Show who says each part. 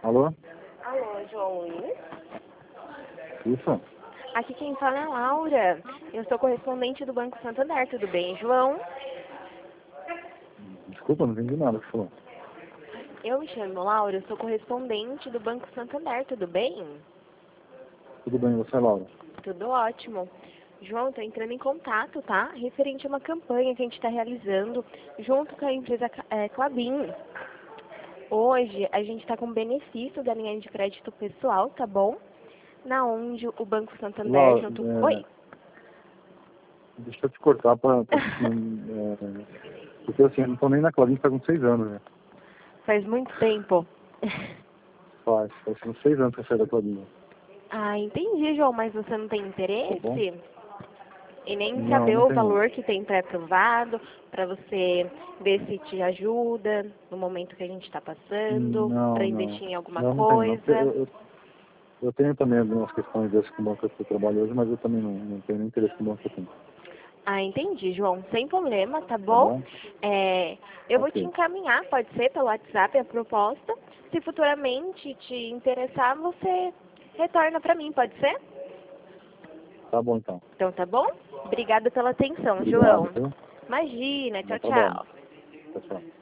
Speaker 1: Alô?
Speaker 2: Alô, João Luiz?
Speaker 1: Isso?
Speaker 2: Aqui quem fala é a Laura. Eu sou correspondente do Banco Santander. Tudo bem, João?
Speaker 1: Desculpa, não entendi nada que você falou.
Speaker 2: Eu me chamo Laura, eu sou correspondente do Banco Santander. Tudo bem?
Speaker 1: Tudo bem, você é Laura?
Speaker 2: Tudo ótimo. João, estou entrando em contato, tá? Referente a uma campanha que a gente está realizando junto com a empresa Klabin. Hoje a gente está com benefício da linha de crédito pessoal, tá bom? Na onde o Banco Santander
Speaker 1: Laura,
Speaker 2: junto... Oi?
Speaker 1: deixa eu te cortar porque assim, eu não tô nem na Clarinha faz uns 6 anos, né?
Speaker 2: Faz muito tempo.
Speaker 1: Faz uns 6 anos que eu saí da Clarinha.
Speaker 2: Ah, entendi, João, mas você não tem
Speaker 1: Tá bom?
Speaker 2: interesse em nem
Speaker 1: Não,
Speaker 2: saber
Speaker 1: não
Speaker 2: o
Speaker 1: tem não.
Speaker 2: valor que tem pré-aprovado para você ver se te ajuda no momento que a gente está passando, para
Speaker 1: Não, não.
Speaker 2: investir em alguma
Speaker 1: Não tem não.
Speaker 2: coisa?
Speaker 1: Eu tenho também algumas questões dessas com o banco que eu trabalho hoje, mas eu também não tenho nem interesse no banco que eu tenho.
Speaker 2: Ah, entendi, João. Sem problema, tá
Speaker 1: Tá
Speaker 2: bom?
Speaker 1: bom?
Speaker 2: Eu vou te
Speaker 1: Ok.
Speaker 2: encaminhar, pode ser, pelo WhatsApp a proposta. Se futuramente te interessar, você retorna para mim, pode ser?
Speaker 1: Tá bom então.
Speaker 2: Então tá bom? Obrigada pela atenção,
Speaker 1: Obrigado,
Speaker 2: João.
Speaker 1: viu?
Speaker 2: Imagina,
Speaker 1: Bom
Speaker 2: tchau,
Speaker 1: trabalho.
Speaker 2: tchau.
Speaker 1: Tchau, tchau.